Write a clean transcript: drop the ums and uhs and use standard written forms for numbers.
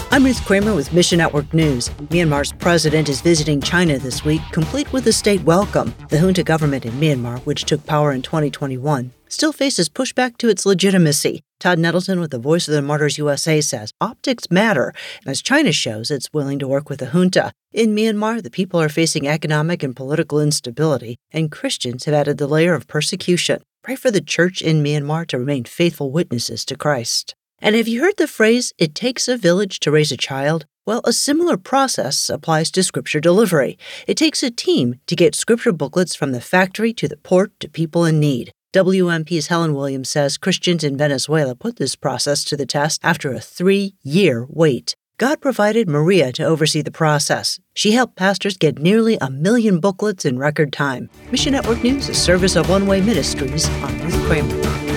I'm Ruth Kramer with Mission Network News. Myanmar's president is visiting China this week, complete with a state welcome. The junta government in Myanmar, which took power in 2021, still faces pushback to its legitimacy. Todd Nettleton with the Voice of the Martyrs USA says optics matter, and as China shows it's willing to work with the junta. In Myanmar, the people are facing economic and political instability, and Christians have added the layer of persecution. Pray for the church in Myanmar to remain faithful witnesses to Christ. And have you heard the phrase, it takes a village to raise a child? Well, a similar process applies to scripture delivery. It takes a team to get scripture booklets from the factory to the port to people in need. WMP's Helen Williams says Christians in Venezuela put this process to the test after a 3-year wait. God provided Maria to oversee the process. She helped pastors get nearly 1 million booklets in record time. Mission Network News, a service of One Way Ministries. I'm Ruth Kramer.